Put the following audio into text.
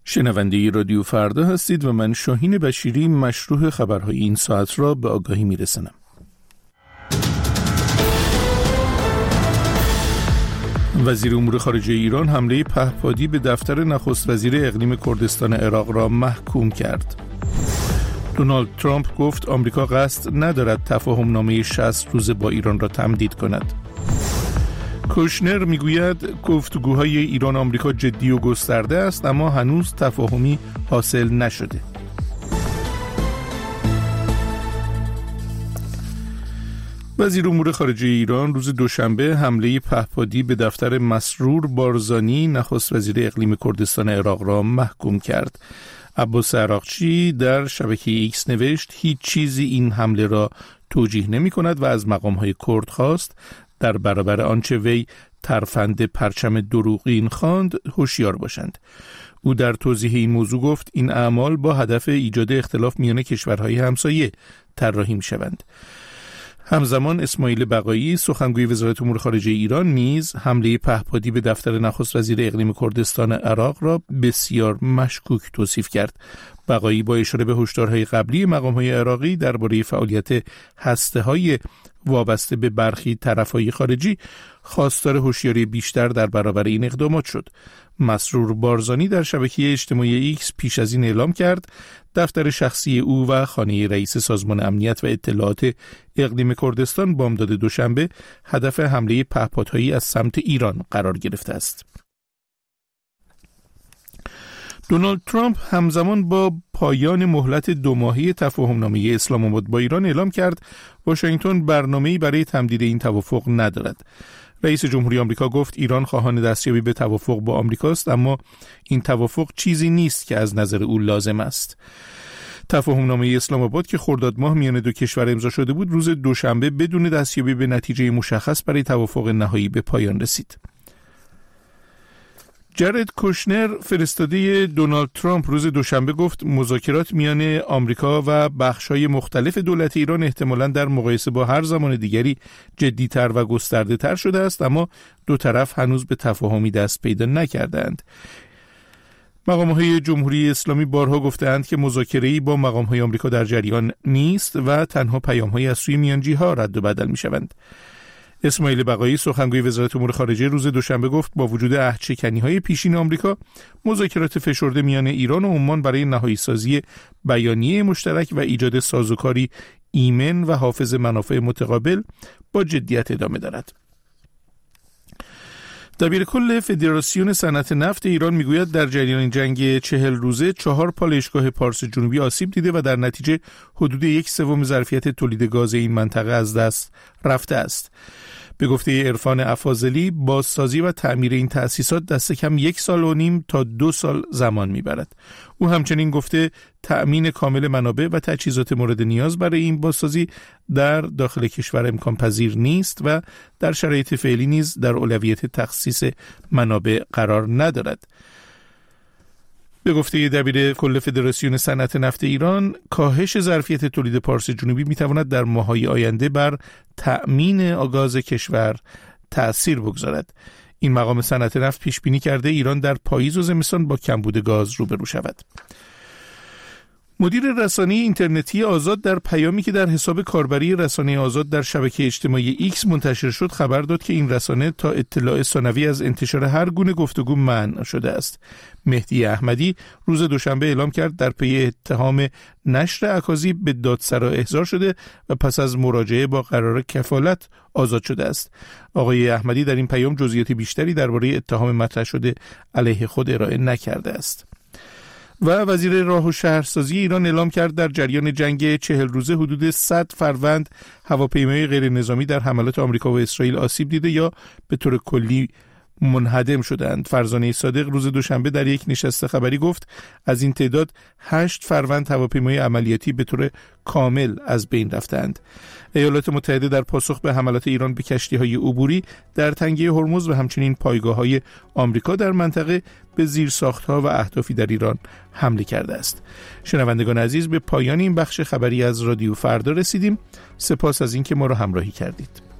شنونده رادیو فردا هستید و من شاهین بشیری مشروح خبرهای این ساعت را به آگاهی میرسانم. وزیر امور خارجه ایران حمله پهپادی به دفتر نخست وزیر اقلیم کردستان عراق را محکوم کرد. دونالد ترامپ گفت آمریکا قصد ندارد تفاهم نامه 60 روزه با ایران را تمدید کند. کوشنر میگوید گفتگوهای ایران آمریکا جدی و گسترده است اما هنوز تفاهمی حاصل نشده. وزیر امور خارجه ایران روز دوشنبه حمله پهپادی به دفتر مسرور بارزانی نخست وزیر اقلیم کردستان عراق را محکوم کرد. عباس عراقچی در شبکه ایکس نوشت هیچ چیزی این حمله را توجیه نمی کند و از مقام‌های کرد خواست در برابر آنچه وی ترفند پرچم دروغین خواند هوشیار باشند. او در توضیح این موضوع گفت این اعمال با هدف ایجاد اختلاف میان کشورهای همسایه طراحی می‌شوند. همزمان اسماعیل بقایی سخنگوی وزارت امور خارجه ایران نیز حمله پهپادی به دفتر نخست وزیر اقلیم کردستان عراق را بسیار مشکوک توصیف کرد. بقایی با اشاره به هشدارهای قبلی مقام‌های عراقی درباره فعالیت هسته‌های وابسته به برخی طرف‌های خارجی خواستار هوشیاری بیشتر در برابر این اقدامات شد. مسرور بارزانی در شبکه اجتماعی ایکس پیش از این اعلام کرد دفتر شخصی او و خانه رئیس سازمان امنیت و اطلاعات اقلیم کردستان بامداد دوشنبه هدف حمله پهپادهایی از سمت ایران قرار گرفته است. دونالد ترامپ همزمان با پایان مهلت 2 ماهه تفاهمنامه اسلام آباد با ایران اعلام کرد واشنگتن برنامه‌ای برای تمدید این توافق ندارد. رئیس جمهوری آمریکا گفت ایران خواهان دستیابی به توافق با آمریکاست اما این توافق چیزی نیست که از نظر او لازم است. تفاهمنامه اسلام آباد که خرداد ماه میان دو کشور امضا شده بود روز دوشنبه بدون دستیابی به نتیجه مشخص برای توافق نهایی به پایان رسید. جارد کوشنر فرستاده دونالد ترامپ روز دوشنبه گفت مذاکرات میان آمریکا و بخش‌های مختلف دولت ایران احتمالاً در مقایسه با هر زمان دیگری جدی‌تر و گسترده‌تر شده است اما دو طرف هنوز به تفاهمی دست پیدا نکردند. مقام‌های جمهوری اسلامی بارها گفتند که مذاکره‌ای با مقام‌های آمریکا در جریان نیست و تنها پیام‌هایی از سوی میانجی‌ها رد و بدل می‌شوند. اسماعیل بقایی سخنگوی وزارت امور خارجه روز دوشنبه گفت با وجود عهدشکنی‌های پیشین آمریکا مذاکرات فشرده میان ایران و عمان برای نهایی سازی بیانیه مشترک و ایجاد سازوکاری ایمن و حافظ منافع متقابل با جدیت ادامه دارد. دبیرکل فدراسیون صنعت نفت ایران میگوید در جریان جنگ 40 روزه 4 پالایشگاه پارس جنوبی آسیب دیده و در نتیجه حدود 1/3 ظرفیت تولید گاز این منطقه از دست رفته است. به گفته عرفان افاضلی بازسازی و تعمیر این تأسیسات دست کم 1.5 سال تا 2 سال زمان میبرد. او همچنین گفته تأمین کامل منابع و تجهیزات مورد نیاز برای این بازسازی در داخل کشور امکان پذیر نیست و در شرایط فعلی نیز در اولویت تخصیص منابع قرار ندارد. به گفته دبیر کل فدراسیون صنعت نفت ایران کاهش ظرفیت تولید پارس جنوبی میتواند در ماه‌های آینده بر تأمین گاز کشور تأثیر بگذارد. این مقام صنعت نفت پیش بینی کرده ایران در پاییز و زمستان با کمبود گاز روبرو شود. مدیر رسانه اینترنتی آزاد در پیامی که در حساب کاربری رسانه آزاد در شبکه اجتماعی ایکس منتشر شد خبر داد که این رسانه تا اطلاع ثانوی از انتشار هر گونه گفتگو منع شده است. مهدی احمدی روز دوشنبه اعلام کرد در پی اتهام نشر اکاذیب به دادسرا احضار شده و پس از مراجعه با قرار کفالت آزاد شده است. آقای احمدی در این پیام جزئیات بیشتری درباره اتهام مطرح شده علیه خود ارائه نکرده است. و وزیر راه و شهرسازی ایران اعلام کرد در جریان جنگ 40 روزه حدود 100 فروند هواپیمای غیر نظامی در حملات آمریکا و اسرائیل آسیب دیده یا به طور کلی منهدم شدند. فرزانه صادق روز دوشنبه در یک نشست خبری گفت از این تعداد 8 فروند هواپیمای عملیاتی به طور کامل از بین رفتند. ایالات متحده در پاسخ به حملات ایران به کشتی‌های عبوری در تنگه هرمز و همچنین پایگاه‌های آمریکا در منطقه به زیرساخت‌ها و اهدافی در ایران حمله کرده است. شنوندگان عزیز، به پایان این بخش خبری از رادیو فردا رسیدیم. سپاس از اینکه ما را همراهی کردید.